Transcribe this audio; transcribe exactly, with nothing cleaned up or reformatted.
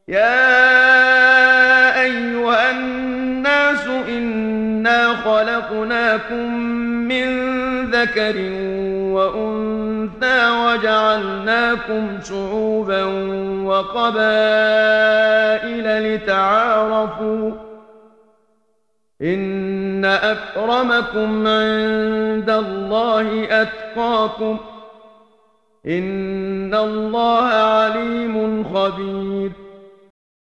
يا أيها الناس إنا خلقناكم من ذكر وأنثى وجعلناكم شعوبا وقبائل لتعارفوا إن أكرمكم عند الله أتقاكم إن الله عليم خبير